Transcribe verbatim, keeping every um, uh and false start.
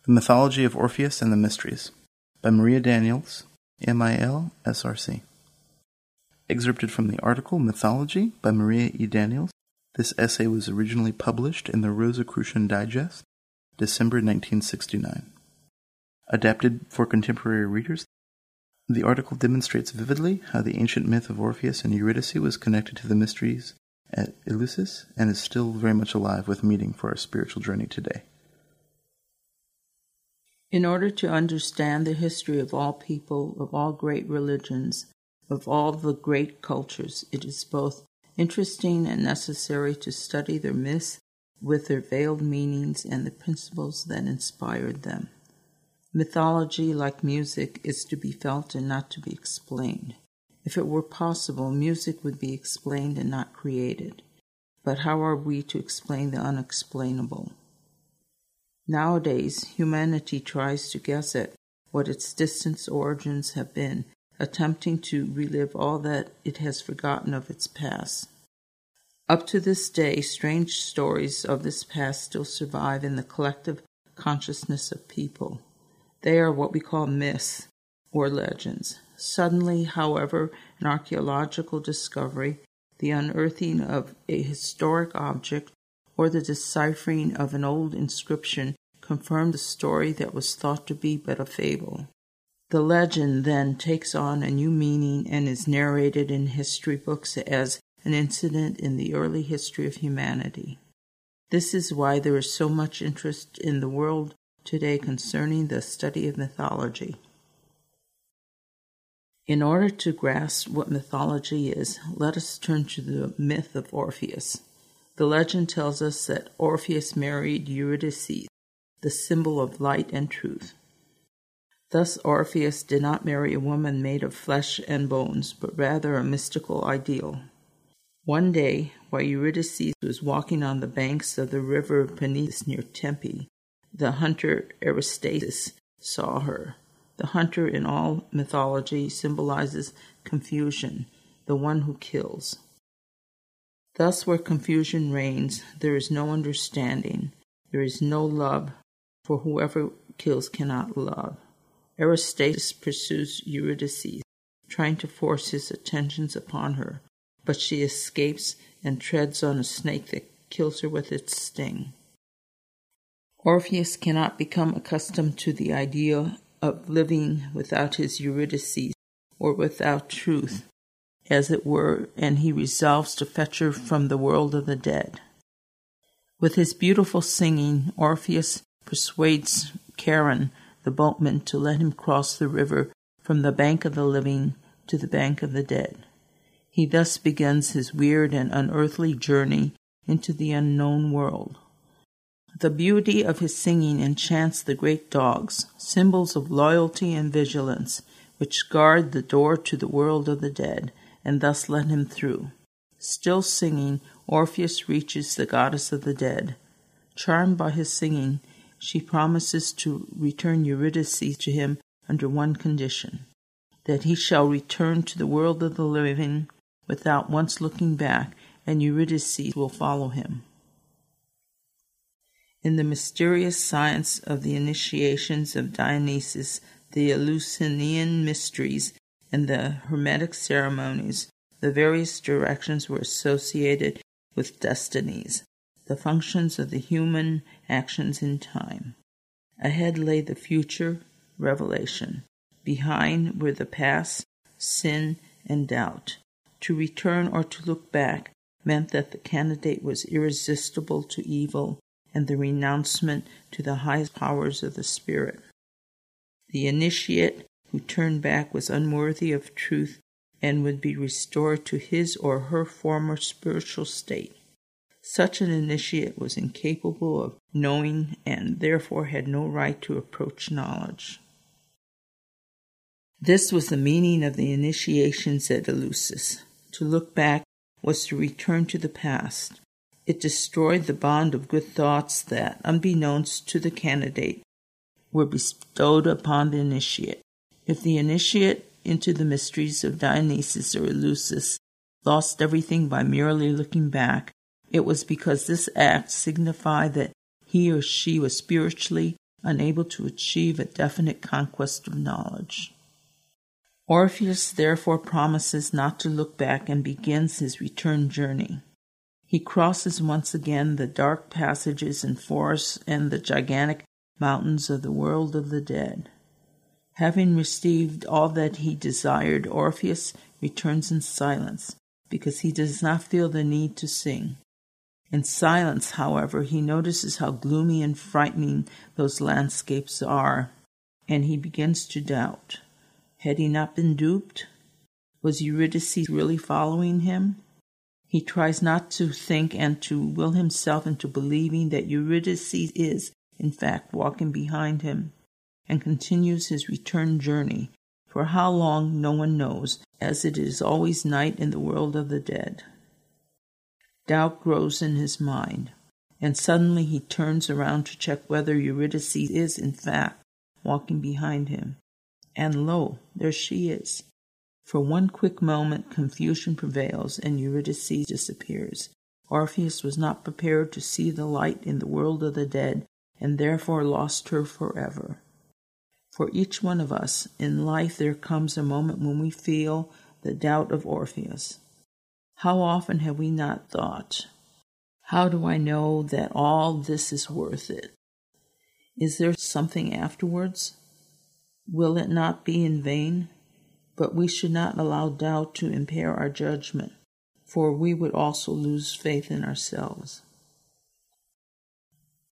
The Mythology of Orpheus and the Mysteries by Maria Daniels, M I L S R C. Excerpted from the article Mythology by Maria E. Daniels. This essay was originally published in the Rosicrucian Digest, December nineteen sixty-nine. Adapted for contemporary readers, the article demonstrates vividly how the ancient myth of Orpheus and Eurydice was connected to the mysteries at Eleusis and is still very much alive with meaning for our spiritual journey today. In order to understand the history of all people, of all great religions, of all the great cultures, it is both interesting and necessary to study their myths with their veiled meanings and the principles that inspired them. Mythology, like music, is to be felt and not to be explained. If it were possible, music would be explained and not created. But how are we to explain the unexplainable? Nowadays, humanity tries to guess at what its distant origins have been, attempting to relive all that it has forgotten of its past. Up to this day, strange stories of this past still survive in the collective consciousness of people. They are what we call myths or legends. Suddenly, however, an archaeological discovery, the unearthing of a historic object, or the deciphering of an old inscription confirmed the story that was thought to be but a fable. The legend then takes on a new meaning and is narrated in history books as an incident in the early history of humanity. This is why there is so much interest in the world today concerning the study of mythology. In order to grasp what mythology is, let us turn to the myth of Orpheus. The legend tells us that Orpheus married Eurydice, the symbol of light and truth. Thus Orpheus did not marry a woman made of flesh and bones, but rather a mystical ideal. One day, while Eurydice was walking on the banks of the river Peneus near Tempe, the hunter Aristaeus saw her. The hunter in all mythology symbolizes confusion, the one who kills. Thus, where confusion reigns, there is no understanding, there is no love, for whoever kills cannot love. Aristaeus pursues Eurydice, trying to force his attentions upon her, but she escapes and treads on a snake that kills her with its sting. Orpheus cannot become accustomed to the idea of living without his Eurydice, or without truth, as it were, and he resolves to fetch her from the world of the dead. With his beautiful singing, Orpheus persuades Charon, the boatman, to let him cross the river from the bank of the living to the bank of the dead. He thus begins his weird and unearthly journey into the unknown world. The beauty of his singing enchants the great dogs, symbols of loyalty and vigilance, which guard the door to the world of the dead, and thus let him through. Still singing, Orpheus reaches the goddess of the dead. Charmed by his singing, she promises to return Eurydice to him under one condition, that he shall return to the world of the living without once looking back, and Eurydice will follow him. In the mysterious science of the initiations of Dionysus, the Eleusinian mysteries, and the Hermetic ceremonies, the various directions were associated with destinies, the functions of the human actions in time. Ahead lay the future, revelation. Behind were the past, sin, and doubt. To return or to look back meant that the candidate was irresistible to evil, and the renouncement to the highest powers of the spirit. The initiate who turned back was unworthy of truth and would be restored to his or her former spiritual state. Such an initiate was incapable of knowing and therefore had no right to approach knowledge. This was the meaning of the initiations at Eleusis. To look back was to return to the past. It destroyed the bond of good thoughts that, unbeknownst to the candidate, were bestowed upon the initiate. If the initiate into the mysteries of Dionysus or Eleusis lost everything by merely looking back, it was because this act signified that he or she was spiritually unable to achieve a definite conquest of knowledge. Orpheus therefore promises not to look back and begins his return journey. He crosses once again the dark passages and forests and the gigantic mountains of the world of the dead. Having received all that he desired, Orpheus returns in silence, because he does not feel the need to sing. In silence, however, he notices how gloomy and frightening those landscapes are, and he begins to doubt. Had he not been duped? Was Eurydice really following him? He tries not to think and to will himself into believing that Eurydice is, in fact, walking behind him, and continues his return journey, for how long no one knows, as it is always night in the world of the dead. Doubt grows in his mind, and suddenly he turns around to check whether Eurydice is, in fact, walking behind him. And lo, there she is. For one quick moment confusion prevails, and Eurydice disappears. Orpheus was not prepared to see the light in the world of the dead, and therefore lost her forever. For each one of us, in life there comes a moment when we feel the doubt of Orpheus. How often have we not thought, how do I know that all this is worth it? Is there something afterwards? Will it not be in vain? But we should not allow doubt to impair our judgment, for we would also lose faith in ourselves.